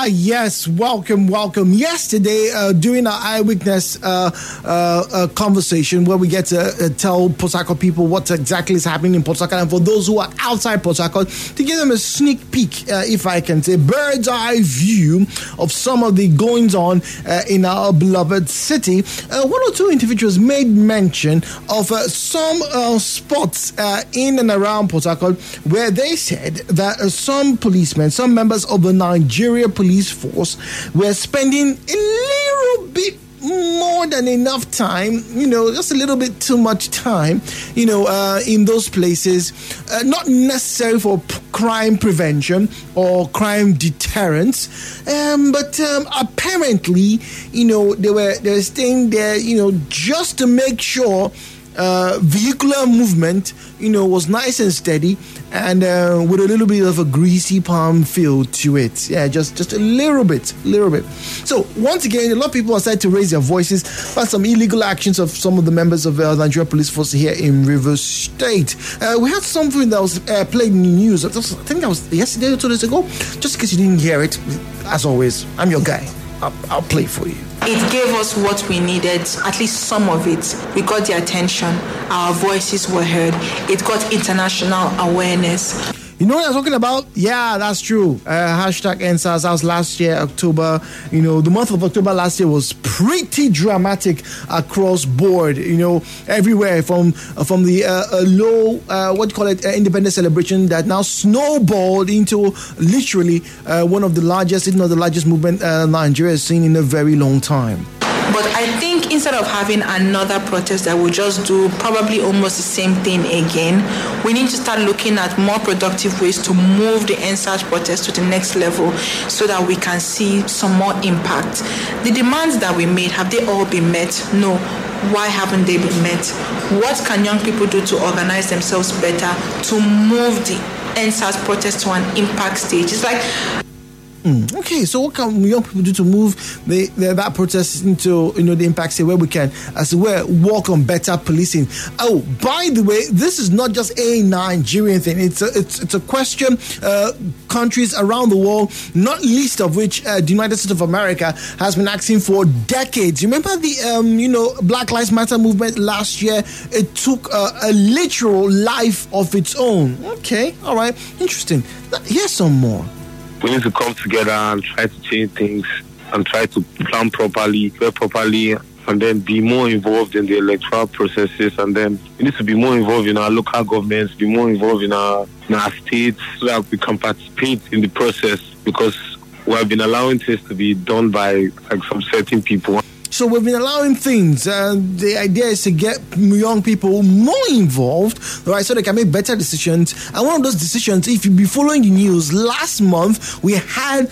Yes, welcome. Yesterday, during our eyewitness conversation, where we get to tell Port Harcourt people what exactly is happening in Port Harcourt, and for those who are outside Port Harcourt, to give them a sneak peek, if I can say, bird's eye view of some of the goings on in our beloved city. One or two individuals made mention of some spots in and around Port Harcourt where they said that some policemen, some members of the Nigeria police force were spending a little bit more than enough time, just a little bit too much time, in those places, not necessarily for crime prevention or crime deterrence, but apparently, they were staying there, just to make sure vehicular movement, was nice and steady, and with a little bit of a greasy palm feel to it. Yeah, just a little bit. So once again, a lot of people are starting to raise their voices about some illegal actions of some of the members of the Nigeria Police Force here in Rivers State. We had something that was played in the news. I think that was yesterday or 2 days ago. Just in case you didn't hear it, as always, I'm your guy. I'll play for you. It gave us what we needed, at least some of it. We got the attention, our voices were heard, it got international awareness. You know what I'm talking about? Yeah, that's true. Hashtag EndSARS. That was last year, October. The month of October last year was pretty dramatic across board. Everywhere from the low, independence celebration that now snowballed into literally one of the largest, if not the largest movement Nigeria has seen in a very long time. But I think instead of having another protest that will just do probably almost the same thing again, we need to start looking at more productive ways to move the EndSARS protest to the next level so that we can see some more impact. The demands that we made, have they all been met? No. Why haven't they been met? What can young people do to organize themselves better to move the EndSARS protest to an impact stage? It's like... Okay, so what can young people do to move that protest into the impact state where we can, as it were, work on better policing? Oh, by the way, this is not just a Nigerian thing. It's a question countries around the world, not least of which the United States of America has been asking for decades. You remember the Black Lives Matter movement last year? It took a literal life of its own. Okay, all right, interesting. Here's some more. We need to come together and try to change things and try to plan properly, work properly, and then be more involved in the electoral processes. And then we need to be more involved in our local governments, be more involved in our states so that we can participate in the process, because we have been allowing things to be done by some certain people. So we've been allowing things. The idea is to get young people more involved, right, so they can make better decisions. And one of those decisions, if you've been following the news, last month we had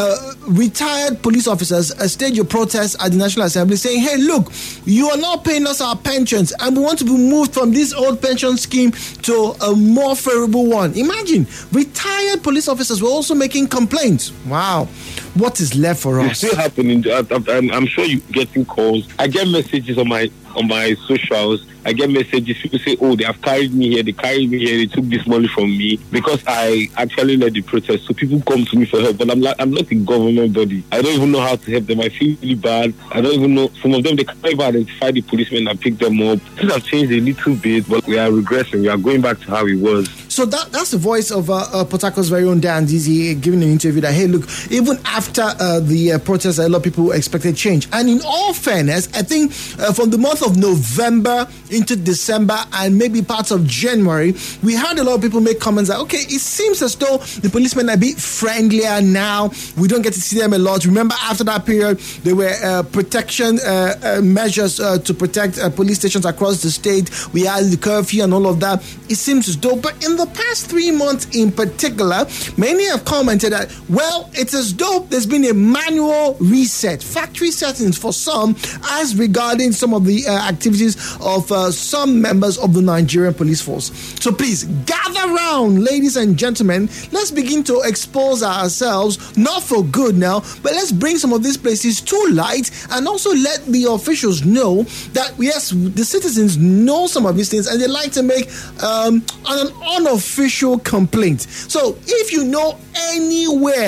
retired police officers stage a protest at the National Assembly saying, hey, look, you are not paying us our pensions and we want to be moved from this old pension scheme to a more favorable one. Imagine, retired police officers were also making complaints. Wow. What is left for us? It's still happening. I'm sure you're getting calls. I get messages on my socials. I get messages. People say, oh, they have carried me here. They took this money from me because I actually led the protest. So people come to me for help. But I'm not a government body. I don't even know how to help them. I feel really bad. I don't even know. Some of them, they can't even identify the policemen that picked them up. Things have changed a little bit, but we are regressing. We are going back to how it was. So that's the voice of Port Harcourt's very own Dan Zizi giving an interview that, hey, look, even after the protest, a lot of people expected change. And in all fairness, I think from the month of November into December and maybe parts of January, we had a lot of people make comments that, okay, it seems as though the policemen are a bit friendlier now. We don't get to see them a lot. Remember, after that period, there were protection measures to protect police stations across the state. We had the curfew and all of that. It seems as though, but in the past 3 months in particular, many have commented that, well, it's as though there's been a manual reset, factory settings for some, as regarding some of the activities of some members of the Nigerian police force. So please, gather round, ladies and gentlemen. Let's begin to expose ourselves, not for good now, but let's bring some of these places to light and also let the officials know that, yes, the citizens know some of these things and they like to make an unofficial complaint. So if you know anywhere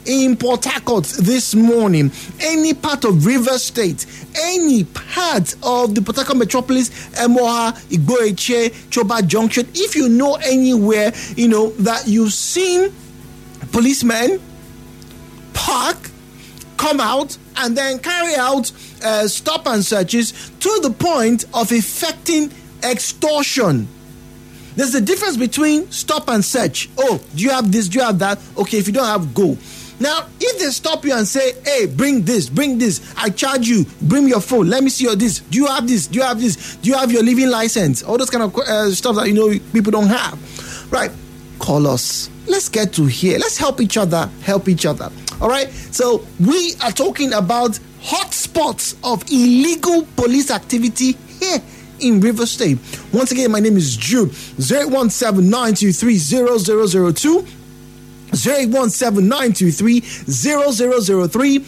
in Port Harcourt this morning, any part of River State, any part of the Port Harcourt metropolis, Emoha, Igboeche, Choba Junction, if you know anywhere, that you've seen policemen park, come out, and then carry out stop and searches to the point of effecting extortion. There's a difference between stop and search. Oh, do you have this? Do you have that? Okay, if you don't have, go. Now, if they stop you and say, hey, bring this, I charge you, bring your phone, let me see your this. Do you have this? Do you have this? Do you have your living license? All those kind of stuff that, people don't have. Right. Call us. Let's get to here. Let's help each other. All right. So we are talking about hotspots of illegal police activity here in River State. Once again, my name is Jude. 08179230002. 08179230003,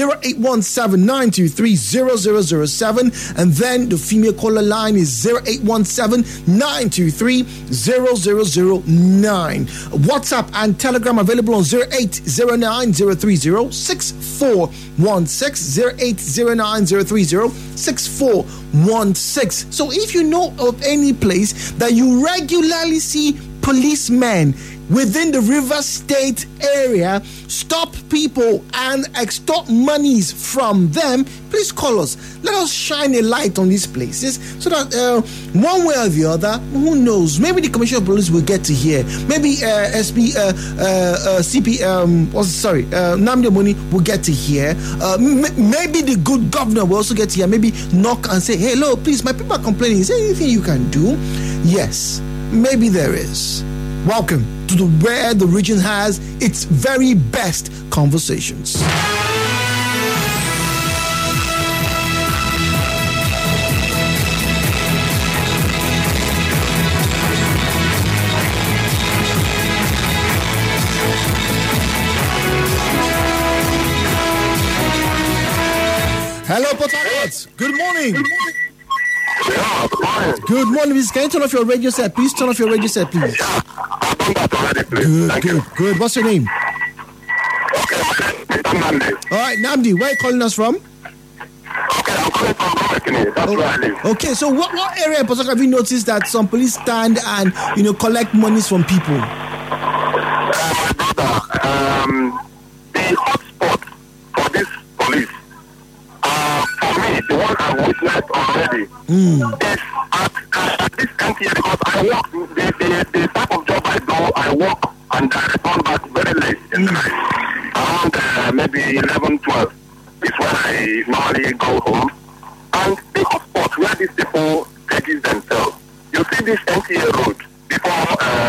08179230007, and then the female caller line is 08179230009. WhatsApp and Telegram available on 08090306416, 08090306416. So if you know of any place that you regularly see policemen within the River State area stop people and extort monies from them, please call us. Let us shine a light on these places so that one way or the other, who knows, maybe the Commissioner of Police will get to hear. Maybe Nnamdi Omoni will get to hear. Maybe the good governor will also get to hear. Maybe knock and say, hey, hello, please, my people are complaining. Is there anything you can do? Yes, maybe there is. Welcome to where the region has its very best conversations. Hello, Port Harcourt. Good morning. Yeah, good morning. Can you turn off your radio set? Please turn off your radio set, please. I've done that already, please. Good. What's your name? Okay, Nnamdi. All right, Nnamdi, where are you calling us from? Okay, I'm calling from Brooklyn. That's where I live. Okay, so what area in Port Harcourt have you noticed that some police stand and, collect monies from people? My brother, the hotspot for this police, for me, the one I've witnessed already, is at this NTA, because I work, the type of job I do, I work and I return back very late in the night. Around maybe 11, 12 is when I normally go home. And the hotspot where these people take themselves, you see this NTA road before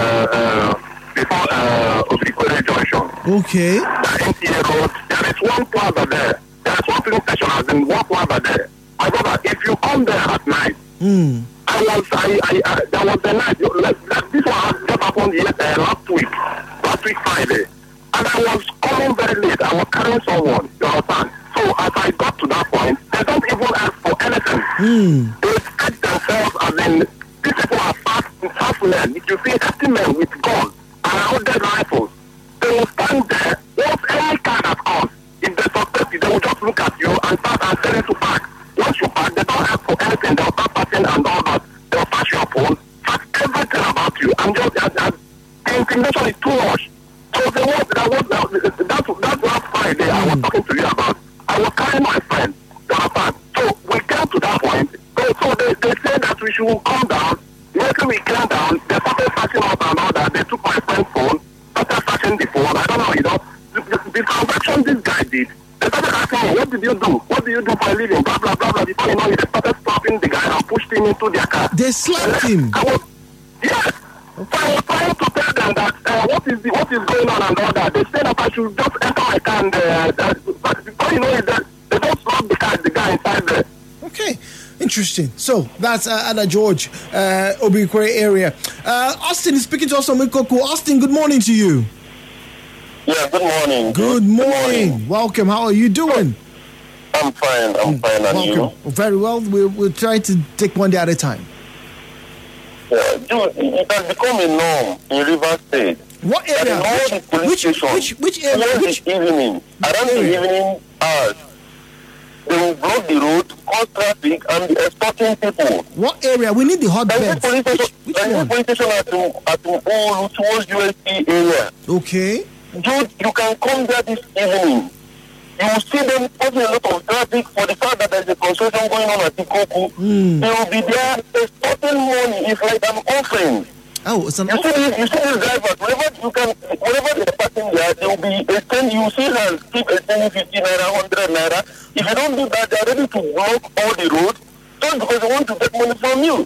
Obikwere Junction. Okay. The NTA road, there is one plaza there. There is one filling station, as in one plaza there. My brother, if you come there at night, there was the night, this one has just happened last week Friday. And I was coming very late. I was carrying someone, you understand? So as I got to that point, they don't even ask for anything. They set themselves as in, these people are fast men. If you see 30 men with guns and loaded rifles, they will stand there. Once any car that comes, if they suspect you, they will just look at you and start and tell you to park. Once you park, they don't ask for anything. They'll start passing and all that. They'll flash your phone, fact everything about you. And just the intimidation is too much. So that's last Friday I was talking to you about. I was carrying my friend. So we came to that point. So they said that we should come down. Immediately we came down, they started searching us and all that. They took my friend's phone, started searching the phone. I don't know, the transaction this guy did. They started asking me, what did you do? What do you do for a living? Blah, blah, blah, blah. Before you know it, they started stopping the guy and pushed him into their car. They slapped him? Yes. So I was trying to tell them that what is going on and all that. They said that I should just enter my car and but before you know it, they don't slap the guy inside there. Okay. Interesting. So that's Ada George, Obikwere area. Austin is speaking to us from Ikoku. Austin, good morning to you. Yeah, good morning. Good morning. Welcome. How are you doing? I'm fine. And welcome. you? Very well. We'll try to take one day at a time. It has become a norm in River State What area? All the police stations. Which area? Around the evening hours, they will block the road, cause traffic, and be extorting people. What area? We need the hotbeds. Which police station at all towards UST area. Okay. You can come there this evening. You will see them causing a lot of traffic for the fact that there's a construction going on at Tikoku. They will be there extorting money. It's like an offering. Oh, it's an you see these drivers, whenever they're passing there, they will be extending, you see them keep extending 50 naira, 100 naira. If you don't do that, they're ready to block all the roads just because they want to get money from you.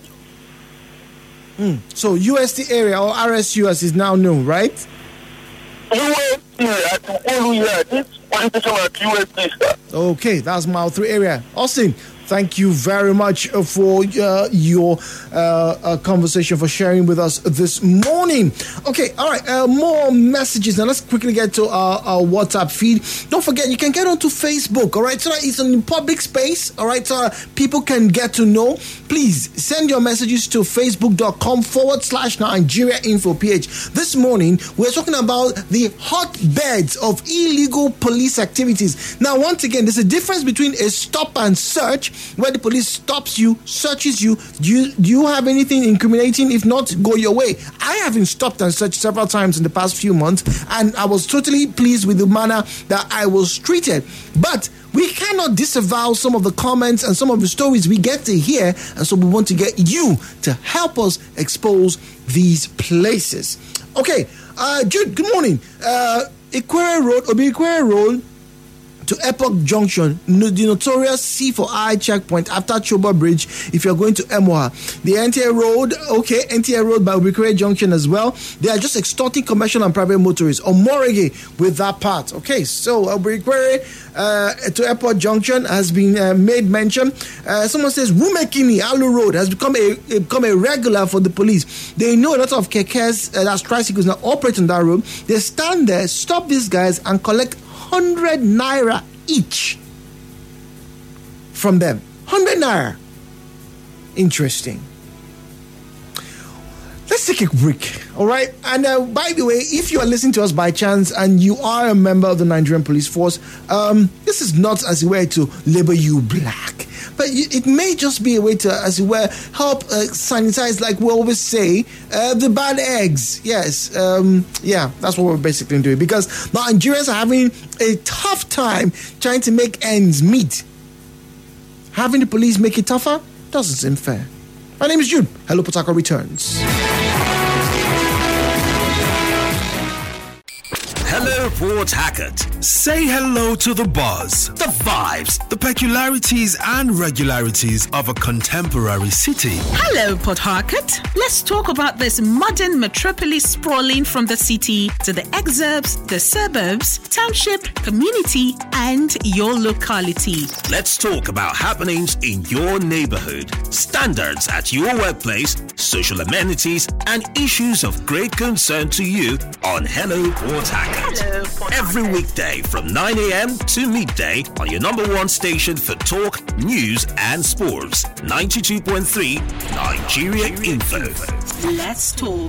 So UST area or RSU as is now known, right? UST at Oluya, this police station at UST. Okay, that's Mile 3 area. Austin, thank you very much for your conversation, for sharing with us this morning. Okay, all right, more messages. Now, let's quickly get to our WhatsApp feed. Don't forget, you can get onto Facebook, all right? So that it's in public space, all right? So people can get to know. Please send your messages to facebook.com/Nigeria Info PH. This morning, we're talking about the hotbeds of illegal police activities. Now, once again, there's a difference between a stop and search, where the police stops you, searches you. Do you have anything incriminating? If not, go your way. I have been stopped and searched several times in the past few months, and I was totally pleased with the manner that I was treated. But we cannot disavow some of the comments and some of the stories we get to hear, and so we want to get you to help us expose these places. Okay, Jude, good morning. Obi Ikwere Road to Epoch Junction, the notorious C4I checkpoint after Choba Bridge, if you're going to Emoha. The NTA Road by Obi Ikwere Junction as well. They are just extorting commercial and private motorists. Or Morege with that part. Okay, so Obi Ikwere to Airport Junction has been made mention. Someone says Rumekini Alu Road has become a regular for the police. They know a lot of kekes, that's tricycles, now operate on that road. They stand there, stop these guys, and collect 100 naira each from them. 100 naira. Interesting. Let's take a break, all right? And by the way, if you are listening to us by chance and you are a member of the Nigerian Police Force, this is not as a way to label you black, but it may just be a way to, as it were, help sanitize, like we always say, the bad eggs. Yes, yeah, that's what we're basically doing, because Nigerians are having a tough time trying to make ends meet. Having the police make it tougher doesn't seem fair. My name is Jude. Hello, Port Harcourt returns. Hello, Port Harcourt. Say hello to the buzz, the vibes, the peculiarities and regularities of a contemporary city. Hello, Port Harcourt. Let's talk about this modern metropolis sprawling from the city to the exurbs, the suburbs, township, community, and your locality. Let's talk about happenings in your neighborhood, standards at your workplace, social amenities, and issues of great concern to you on Hello, Port Harcourt. Every weekday from 9 a.m. to midday on your number one station for talk, news, and sports. 92.3 Nigeria Info. Let's talk.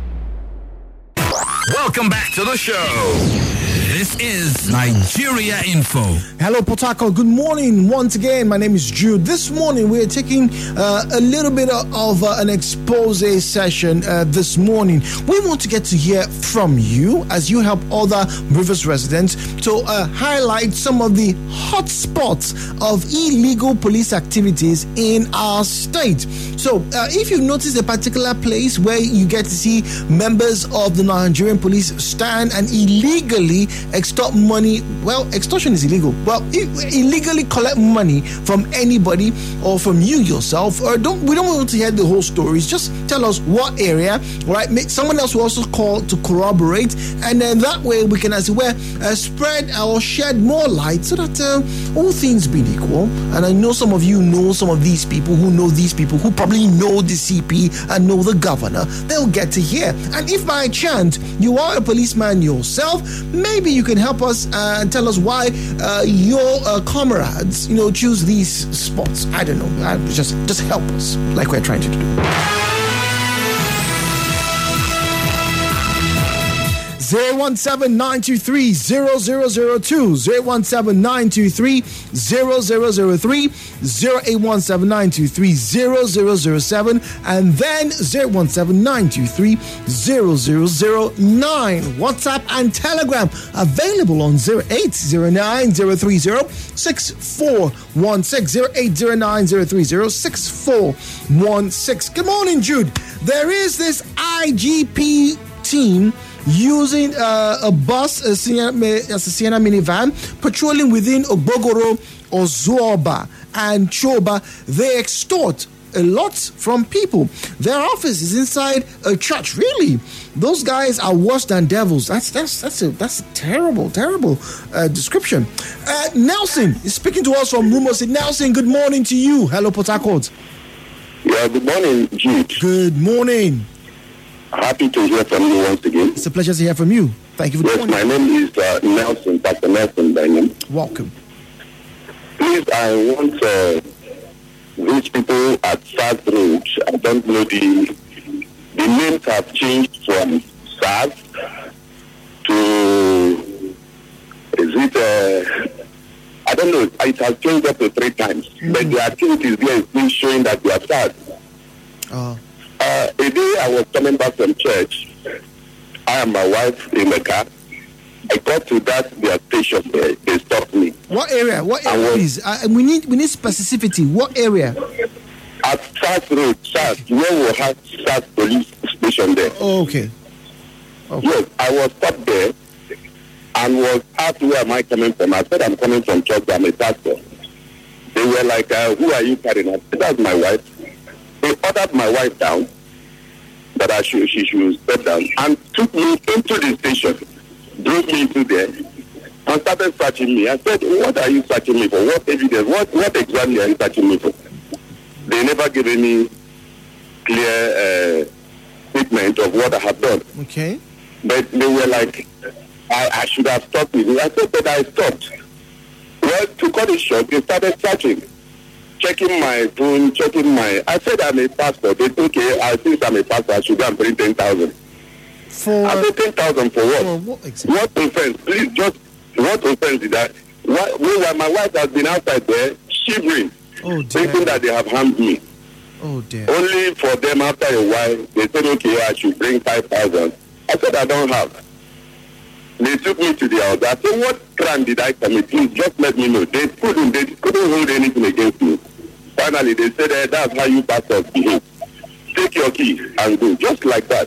Welcome back to the show. This is Nigeria Info. Hello, Port Harcourt. Good morning once again. My name is Jude. This morning we are taking a little bit of an expose session this morning. We want to get to hear from you as you help other Rivers residents to highlight some of the hot spots of illegal police activities in our state. So if you've noticed a particular place where you get to see members of the Nigerian police stand and illegally extort money, well, extortion is illegal. Well, illegally collect money from anybody or from you yourself, or we don't want to hear the whole stories. Just tell us what area, right? Someone else will also call to corroborate, and then that way we can, as it were, spread or shed more light so that all things being equal. And I know some of you know some of these people who know these people who probably know the CP and know the governor. They'll get to hear. And if by chance you are a policeman yourself, maybe you can help us and tell us why your comrades, choose these spots. I don't know. Just help us, like we're trying to do. 017-923-0002, 017-923-0003, 0817923-0007, and then 017-923-0009. WhatsApp and Telegram available on 0809-030-6416, 0809-030-6416. Good morning, Jude. There is this IGP team using a bus, a Sienna minivan, patrolling within Ogbogoro, Ozuoba, and Choba. They extort a lot from people. Their office is inside a church. Really, those guys are worse than devils. That's a terrible description. Nelson is speaking to us from Rumosi. Nelson, good morning to you. Hello, Port Harcourt. Yeah, good morning, Jude. Good morning. Happy to hear from you once again. It's a pleasure to hear from you. Thank you for joining. Yes, my name is Nelson, Pastor Nelson by name. Welcome. Please, I want these people at SARS Road, I don't know, the names have changed from SARS to, I don't know, it has changed up to 3 times. But the activities there is still showing that they are SARS. A day I was coming back from church. I and my wife in the car. I got to their station there. They stopped me. What area? Please? We need specificity. What area? At SARS Road, SARS, where we have SARS police station there. Oh, okay. Yes, I was stopped there and was asked where am I coming from. I said I'm coming from church. I'm a pastor. They were like, who are you carrying? I said, that's my wife. They ordered my wife down, that she should step down, and took me into the station, drove me into there, and started searching me. I said, what are you searching me for? What evidence? What exactly are you searching me for? They never gave any clear statement of what I have done. Okay. But they were like, I should have stopped with you. I said, but I stopped. Well, to cut it short, they started searching. Checking my phone, I said I'm a pastor. They said, okay, since I'm a pastor, I should go and bring 10,000. I said 10,000 for what? What offense? Please, just what offense is that? While my wife has been outside there, shivering, thinking that they have harmed me. Oh, dear. Only for them, after a while, they said, okay, I should bring 5,000. I said, I don't have. They took me to the altar. I said, what crime did I commit? Please, just let me know. They couldn't hold anything against me. Finally, they said, that's how you pastors behave. Take your key and go. Just like that.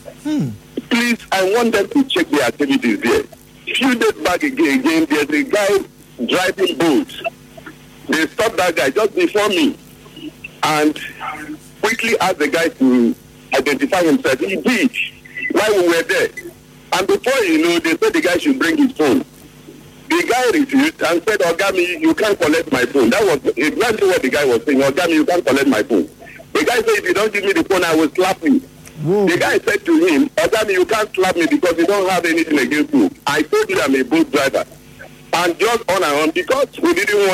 Please, I want them to check the activities there. Few days back again, there's a guy driving boats. They stopped that guy just before me and quickly asked the guy to identify himself. He did while we were there. And before you know, they said the guy should bring his phone. The guy refused and said, Ogami, you can't collect my phone. That was exactly what the guy was saying. Ogami, you can't collect my phone. The guy said, if you don't give me the phone, I will slap you. Whoa. The guy said to him, Ogami, you can't slap me because you don't have anything against me. I told you I'm a boat driver. And just on and on, because I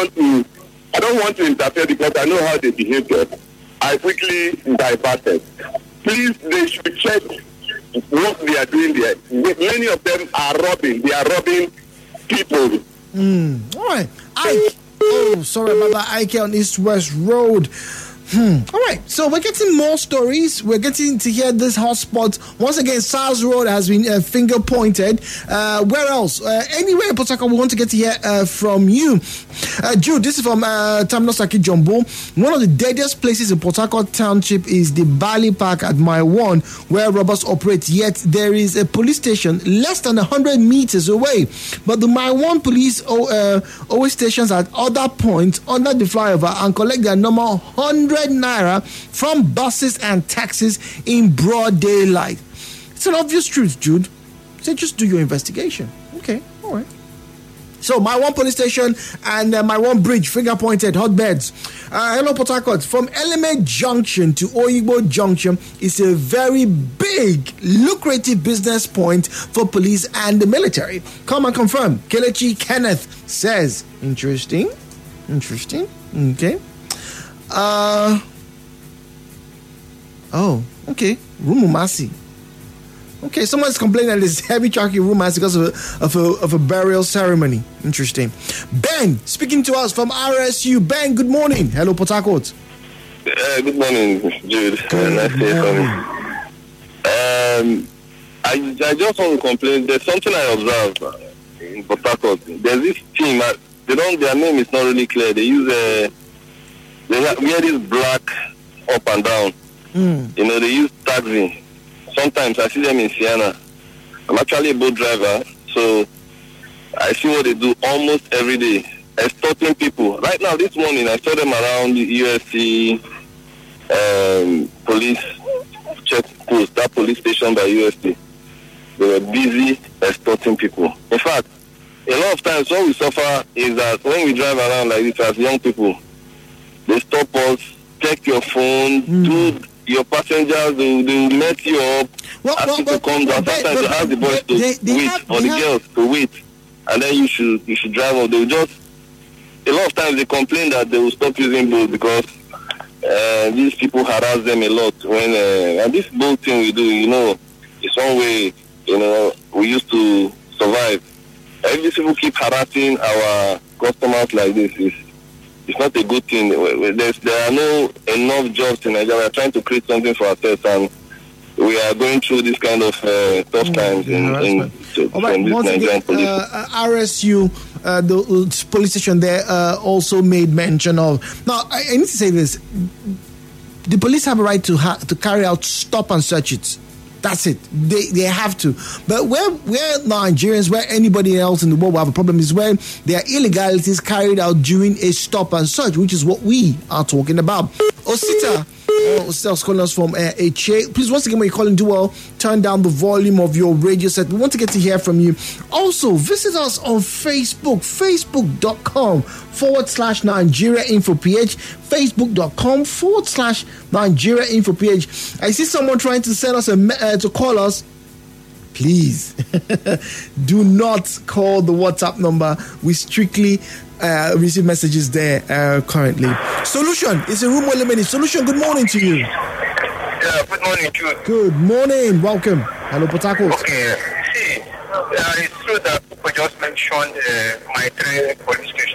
don't want to interfere because I know how they behave there. I quickly diverted. Please, they should check what they are doing there. Many of them are robbing. They are robbing people. All right. Ike. Oh, sorry about that. Ike on East West Road. All right. So we're getting more stories. We're getting to hear this hotspot. Once again, SARS Road has been finger pointed. Where else? Anywhere in Port Harcourt, we want to get to hear from you. Jude, this is from Terminal Saki Jumbo. One of the deadest places in Port Harcourt Township is the Bali Park at My One, where robbers operate. Yet there is a police station less than 100 meters away. But the My One police always stations at other points under the flyover and collect their normal 100 naira from buses and taxis in broad daylight. It's an obvious truth, Jude. So just do your investigation. Okay, all right. So My One police station and My One bridge, finger pointed, hotbeds. Hello, Port Harcourt. From Element Junction to Oyigbo Junction is a very big, lucrative business point for police and the military. Come and confirm. Kelechi Kenneth says, interesting. Okay. Okay. Rumumasi. Okay, someone's complaining that there's heavy traffic in romance because of a burial ceremony. Interesting. Ben, speaking to us from RSU. Ben, good morning. Hello, Port Harcourt. Good morning, Jude. Nice to hear from you. I just want to complain. There's something I observed in Port Harcourt. There's this team. Their name is not really clear. They use they wear this black up and down. They use taxi. Sometimes I see them in Siena. I'm actually a boat driver, so I see what they do almost every day, extorting people. Right now, this morning, I saw them around the USC police check post, that police station by USC. They were busy extorting people. In fact, a lot of times what we suffer is that when we drive around like this as young people, they stop us, check your phone, do your passengers, they will met you up, ask you to come down. Sometimes they ask the boys to wait, or the girls to wait, and then you should drive up. They will just, a lot of times they complain that they will stop using boats because these people harass them a lot. When and this boat thing we do, it's one way, we used to survive. If these people keep harassing our customers like this, it's not a good thing. There are no enough jobs in Nigeria. We are trying to create something for ourselves, and we are going through this kind of tough times from this Nigerian police. RSU, the police station there, also made mention of. Now, I need to say this: the police have a right to carry out stop and searches. That's it. They have to. But where Nigerians, where anybody else in the world will have a problem is when there are illegalities carried out during a stop and search, which is what we are talking about. Osita was calling us from HA. Please, once again, when you're calling, do well, turn down the volume of your radio set. We want to get to hear from you. Also, visit us on Facebook, facebook.com/Nigeria Info PH, facebook.com/Nigeria Info PH. I see someone trying to send us to call us. Please do not call the WhatsApp number. We strictly receive messages there currently. Solution is a room where limited. Solution, good morning to you. Yeah, good morning, Jude. Good morning. Welcome. Hello, Port Harcourt. Okay. See, it's true that people just mentioned my three police station.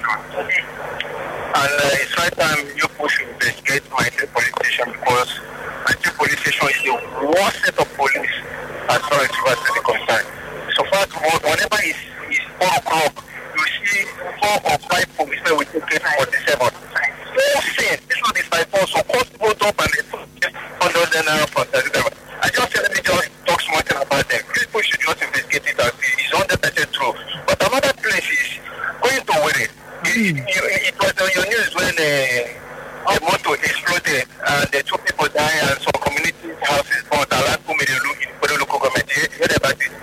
And it's right time you should investigate my three police station because my three police station is the worst set of police as far as Rivers is concerned. So far, whenever it's 4 o'clock, you see 4 or 5 policemen with AK-47. This one is by force, so cost both up and it's 100 naira for the I just said, let me just talk something about them. People should just investigate it as it's 100% true. But another place is going to Were. It was on your news when a motor exploded and the 2 people died and some community houses burned around in the local government. You heard about it?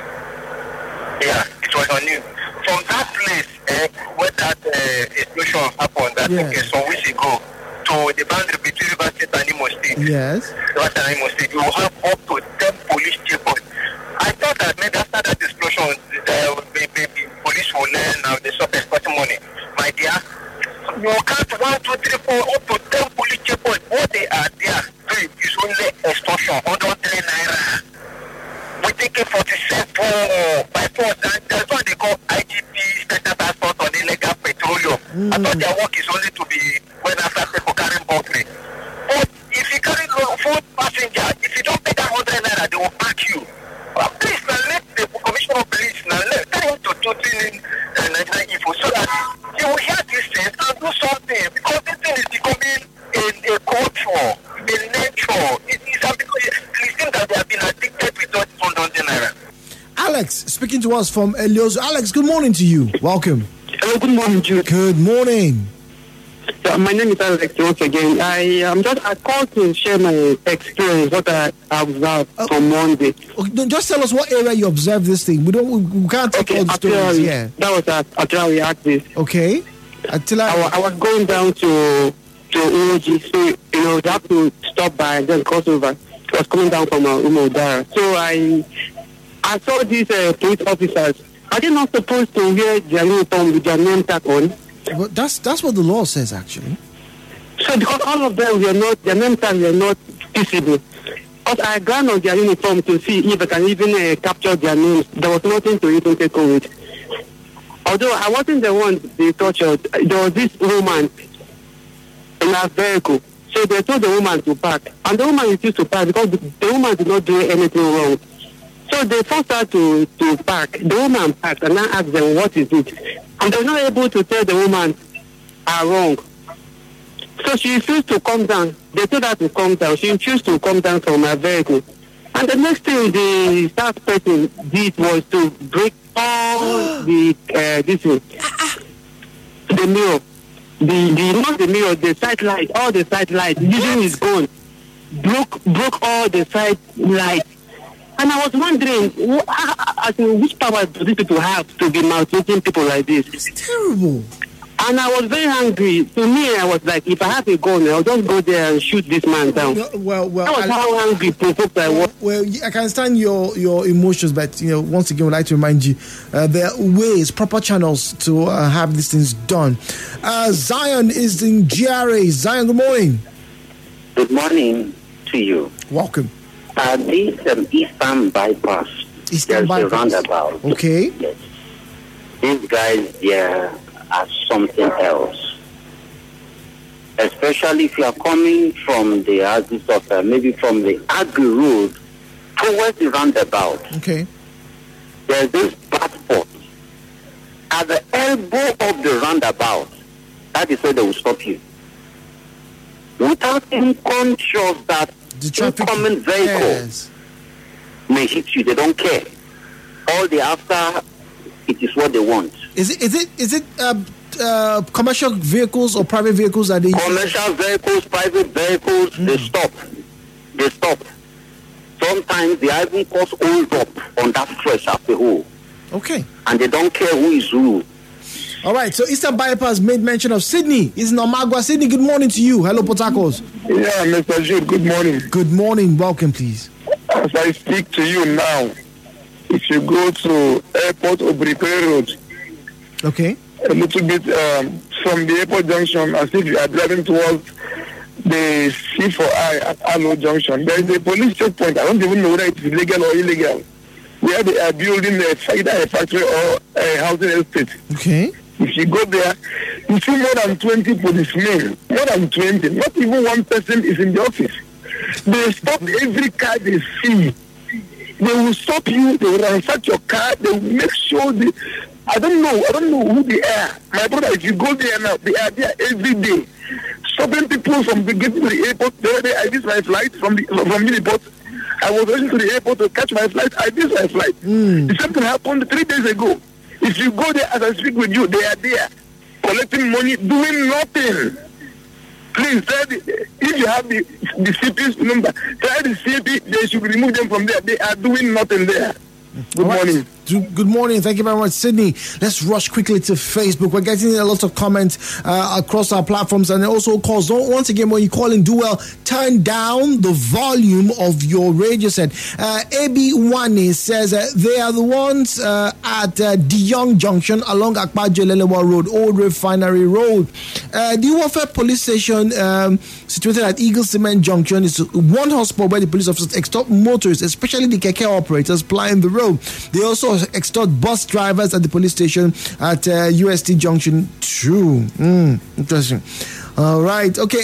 Yeah, it was on news. From that place where that explosion happened, some weeks ago, to the boundary between Rivers State and Imo State. Yes. Rivers and Imo State, you will have up to 10 police checkpoints. I thought that maybe after that explosion, the police will learn and they stop extorting money. My dear, you count 1, 2, 3, 4, up to 10 police checkpoints. What they are there doing is only extortion, 103 naira. We take it 47 by force, and that's what they call IGP, Special Task Force on Illegal Petroleum. I thought their work is only to be when after people carrying bottles. But if you carry food passenger, if you don't pay that 100 naira, they will pack you. Please, now let the Commissioner of Police now tell him to in Nigerian Info so that you will hear this thing and do something because this thing is becoming a culture, a nature. It is because it seems that they have been addicted with that 100 naira. Alex, speaking to us from Eliozo. Alex, good morning to you. Welcome. Hello, good morning, Jude. Good morning. My name is Alex once again. I called to share my experience, what I observed on Monday. Okay, just tell us what area you observed this thing. We can't take all the stories. Yeah. That was at Atrawi Axis. Okay. I was going down to Umoji, so you have to stop by and then cross over. I was coming down from Umodara. So I saw these police officers. Are they not supposed to wear their uniform with their name tag on? But that's what the law says, actually. So because all of them were not, their name tags were not visible. But I ran on their uniform to see if I can even capture their names. There was nothing to even take on it. Although I wasn't the one they tortured, there was this woman in a vehicle. So they told the woman to park. And the woman refused to park because the woman did not do anything wrong. So they forced her to park. The woman parked and I asked them, what is it? And they were not able to tell the woman are wrong. So she refused to come down. They told her to come down. She refused to come down from her vehicle. And the next thing the staff person did was to break all the mirror. Not the mirror, the side light, all the side lights. Vision is gone. Broke all the side lights. And I was wondering, which power do these people have to be maltreating people like this? It's terrible. And I was very angry. To me, I was like, if I have a gun, I'll just go there and shoot this man down. Well, that was how angry, provoked I was. Well, I can understand your emotions, but once again, I would like to remind you, there are ways, proper channels to have these things done. Zion is in GRA. Zion, good morning. Good morning to you. Welcome. This Eastern Bypass. Eastern Bypass. A roundabout. Okay. Yes. These guys, there are something else. Especially if you are coming from the axis of maybe from the Agri Road towards the roundabout. Okay. There's this bad spot at the elbow of the roundabout. That is where they will stop you. Without being conscious that the incoming vehicle may hit you, they don't care. All they after, it is what they want. Is it commercial vehicles or private vehicles that they commercial vehicles, private vehicles? They stop. Sometimes they even cause hold up on that stretch as a whole. Okay. And they don't care who is who. All right, so Eastern Bypass made mention of Sydney. Is in Omagua. Sydney, good morning to you. Hello, Port Harcourt. Yeah, Mr. Jude, good morning. Good morning. Welcome, please. As I speak to you now, if you go to Airport Obrikere Road, okay, a little bit from the airport junction, as if you are driving towards the C4I at Arlo Junction, there is a police checkpoint. I don't even know whether it is legal or illegal, where they are building a factory or a housing estate. Okay. If you go there, you see more than 20 policemen, more than 20, not even one person is in the office. They stop every car they see. They will stop you, they will ransack your car, they will make sure I don't know who they are. My brother, if you go there now, they are there every day. Stopping people from getting to the airport. The other day I missed my flight from Miniport. I was rushing to the airport to catch my flight. I missed my flight. The same thing happened 3 days ago. If you go there as I speak with you, they are there collecting money, doing nothing. Please, if you have the CP's number, try the CP, they should remove them from there. They are doing nothing there. Good morning. Good morning. Thank you very much, Sydney. Let's rush quickly to Facebook. We're getting a lot of comments across our platforms and also calls. Once again, when you call in, do well, turn down the volume of your radio set. AB1 says they are the ones at De Young Junction along Akpajo-Lelewa Road, Old Refinery Road. The Warfare Police Station situated at Eagle Cement Junction is one hotspot where the police officers extort motorists, especially the keke operators plying the road. They also extort bus drivers at the police station at UST Junction 2. Interesting. All right. Okay.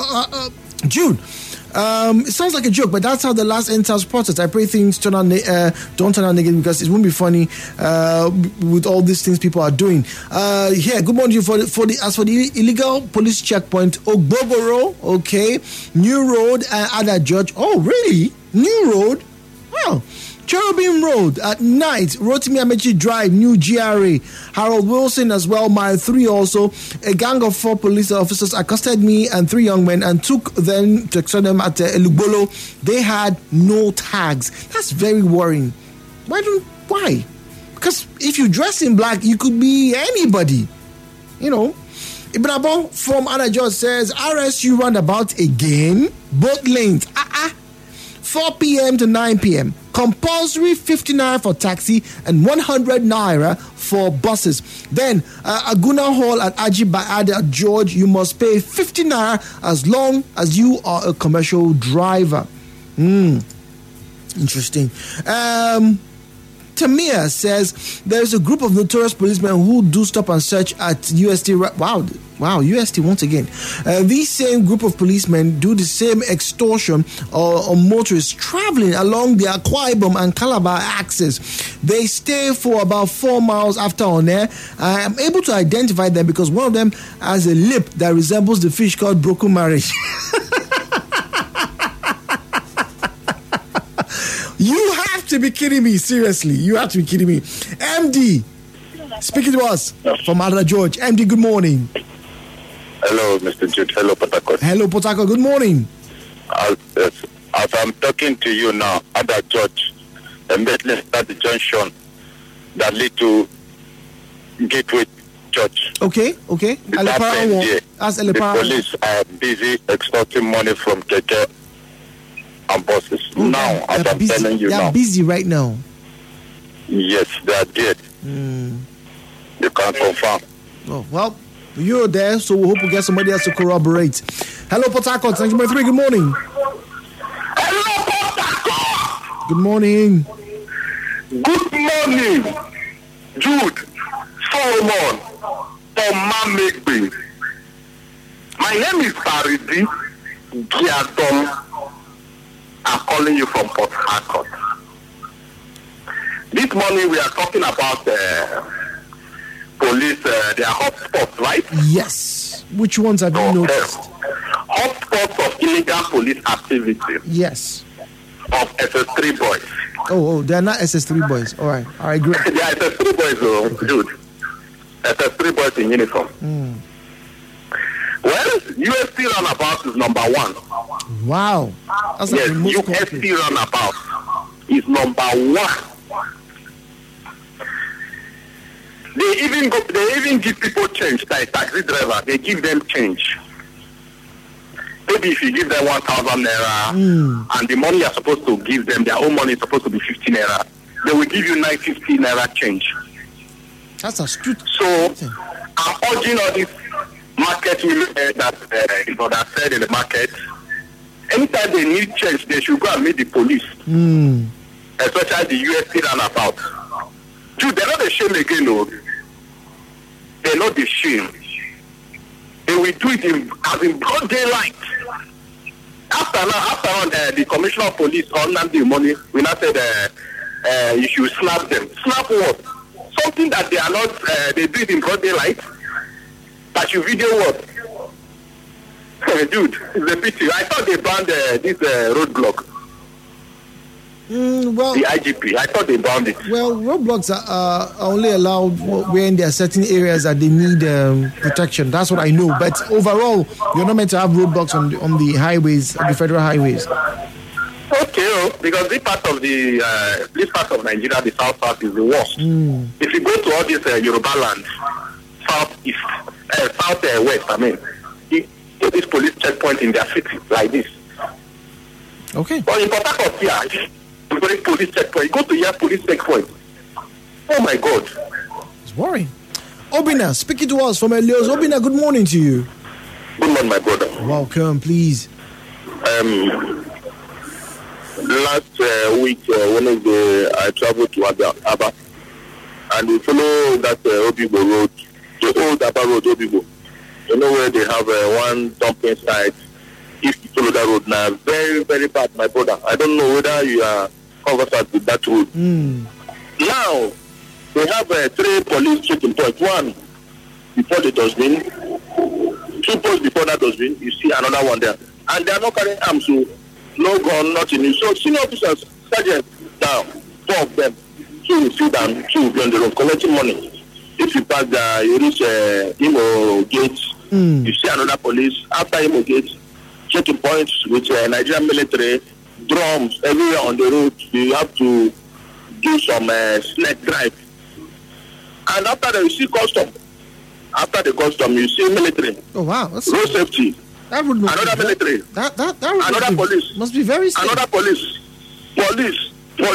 Jude. It sounds like a joke, but that's how the last NSAS protest. I pray things don't turn out negative because it won't be funny with all these things people are doing. Good morning to you. As for the illegal police checkpoint, Ogbogoro, okay, New Road, Ada George. Oh, really? New Road? Oh. Cherubim Road at night, Rotimi Amechi Drive, New GRA, Harold Wilson as well, Mile 3 also. A gang of 4 police officers accosted me and 3 young men and took them to extort them at Elugbolo. They had no tags. That's very worrying. Why? Because if you dress in black, you could be anybody. You know. Ibn Abo from Anna George says, RSU roundabout again, both lanes. 4 p.m. to 9 p.m. Compulsory 50 naira for taxi and 100 naira for buses. Then, Aguna Hall at Ajiba George, you must pay 50 naira as long as you are a commercial driver. Interesting. Tamir says there's a group of notorious policemen who do stop and search at UST. Wow, UST once again. These same group of policemen do the same extortion on motorists traveling along the Akwa Ibom and Calabar axis. They stay for about 4 miles after on air. I am able to identify them because one of them has a lip that resembles the fish called broken marriage. You have to be kidding me. Seriously, you have to be kidding me. MD, speaking to us from Adra George. MD, good morning. Hello, Mr. Jude. Hello, Port Harcourt. Hello, Port Harcourt. Good morning. As I'm talking to you now, Adra George, immediately at the junction that lead to Gateway Church. Okay. The police are busy extorting money from Keke and buses. Now, as I'm telling you now. They are busy right now. Yes, they are dead. You can confirm. Oh, well, you're there, so we hope we get somebody else to corroborate. Hello, Port Harcourt. Thank you, my friend. Good morning. Hello, Port Harcourt. Good morning. Good morning, Jude Solomon from Mamegbe. My name is Faridi Giadon. I'm calling you from Port Harcourt. This morning we are talking about police, their hotspots, right? Yes. Which ones have you noticed? Hotspots of illegal police activity. Yes. Of SS3 boys. Oh, they're not SS3 boys. All right, great. They are SS3 boys, dude. SS3 boys in uniform. Well, UST runabout is number 1. Wow. That's yes, UST runabout is number 1. They even give people change, like taxi driver. They give them change. Maybe if you give them 1,000 naira and the money you're supposed to give them, their own money is supposed to be 50 naira, they will give you 950 naira change. That's astute. So I'm urging all these market women that said in the market, anytime they need change, they should go and meet the police, especially the UST runabout. Dude, they're not ashamed again, no. They're not ashamed. They will do it in broad daylight. After the commissioner of police on the money, we now said you should slap them. Slap what? Something that they are not. They do it in broad daylight. But you video what? Dude, it's a pity. I thought they banned this roadblock. Well, the IGP. I thought they banned it. Well, roadblocks are only allowed when there are certain areas that they need protection. That's what I know. But overall, you're not meant to have roadblocks on the highways, the federal highways. Okay, because this part of Nigeria, the south is the worst. If you go to all this Yoruba land, southeast, southwest, I mean, this police checkpoint in their city like this. Okay. But in Port Harcourt here, police checkpoint. Go to your police checkpoint. Oh my God. It's worrying. Obina, speaking to us from Elios. Obina, good morning to you. Good morning, my brother. Welcome, please. Last week, Wednesday, I traveled to Aba, and we follow that Obibo road, the old Aba road, Obibo. You know where they have one dumping site. If you follow that road now, very, very bad, my brother. I don't know whether you are conversant with that road. Now, they have 3 police checking points. One before the dustbin, 2 points before that dustbin. You see another one there, and they are not carrying arms, so no gun, nothing. So senior officers, sergeants, now 4 of them. 2 will sit down, 2 will be on the road collecting money. If you pass you reach Imo Gate, you see another police after Imo Gate. Checking points with Nigerian military, drums everywhere on the road. You have to do some snake drive. And after that, you see custom. After the custom, you see military. Oh, wow. Road safety. That would another military. Another police. Must be very safe. Another police. Police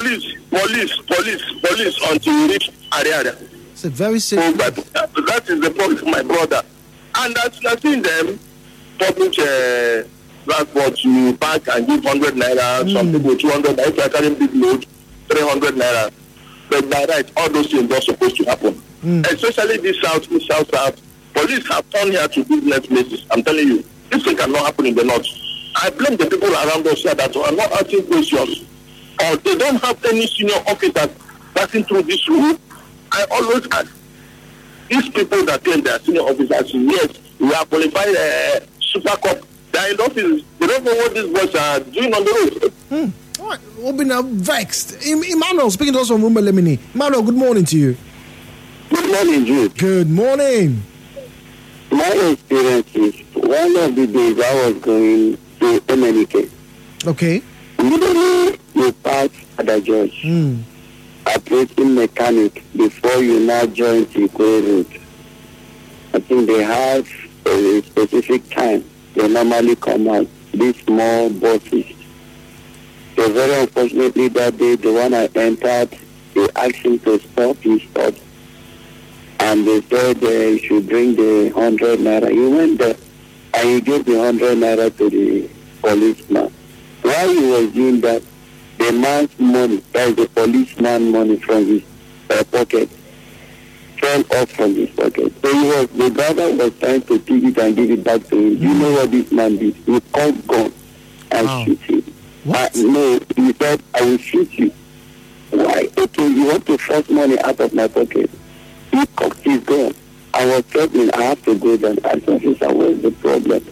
until you reach area. It's a very safe. So that is the problem, my brother. And that's nothing them public transport, you park and give 100 naira, some people 200 naira, if you are carrying big load, 300 naira. But by right, all those things are supposed to happen. Especially this south, police have turned here to business places. I'm telling you, this thing cannot happen in the north. I blame the people around us here that are not asking questions, or they don't have any senior officers passing through this route. I always ask these people that claim they are senior officers, yes, we are qualified Super Cup. They are in the office. They don't know what these boys are doing on the road. All right, we've been vexed. Emmanuel, speaking to us from Rumelemini. Emmanuel, good morning to you. Good morning, Jude. Good morning. My experience is one of the days I was going to MNK. Okay. Immediately you pass at the judge, operating mechanic before you now join the route. I think they have a specific time they normally come out, these small buses. So very unfortunately that day, the one I entered, they asked him to stop, he stopped. And they said he should bring the 100 naira. He went there and he gave the 100 naira to the policeman. While he was doing that, the man's money, that is the policeman's money from his pocket, fell off from his pocket. So the driver was trying to take it and give it back to him. You know what this man did? He called gun and shoot him. What? No, he said, I will shoot you. Why? Okay, you want to force money out of my pocket. He cocked his gun. I was threatening, I have to go down. I said, officer, what is the problem?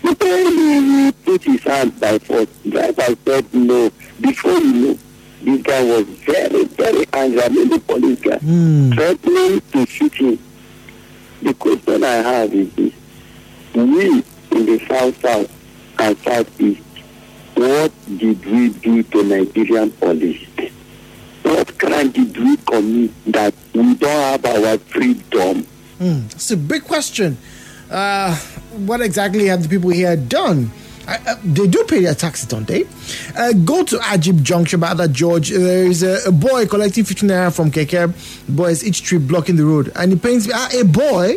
He put his hand by force. The driver said no. Before you know, this guy was very, very angry. I mean, the police guy threatening to shoot him. The question I have is this. We in the South and Southeast, what did we do to Nigerian police? What crime did we commit that we don't have our freedom? It's a big question. What exactly have the people here done? They do pay their taxes, don't they? Go to Ajib Junction by that George. There is a boy collecting 15 naira from Keke. The boy is each tree blocking the road. And he paints me, a boy?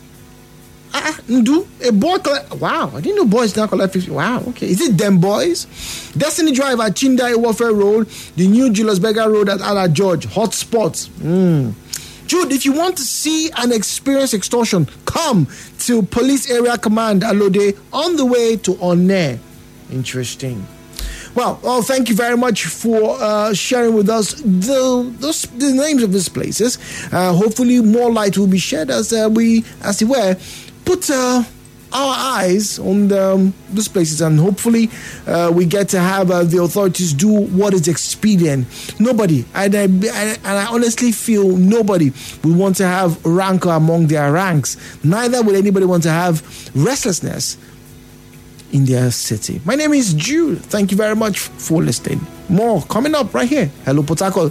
A boy collect, wow, I didn't know boys now collect 50. Wow, okay. Is it them boys? Destiny Drive at Chindai Warfare Road, the new Julius Berger Road at Ala George, hot spots. Jude, if you want to see and experience extortion, come to Police Area Command Alode on the way to Onne. Interesting. Well, thank you very much for sharing with us the names of these places. Hopefully, more light will be shed as we put our eyes on these places, and hopefully we get to have the authorities do what is expedient. Nobody, and I honestly feel nobody will want to have rancor among their ranks. Neither will anybody want to have restlessness in their city. My name is Jude. Thank you very much for listening. More coming up right here. Hello, Port Harcourt.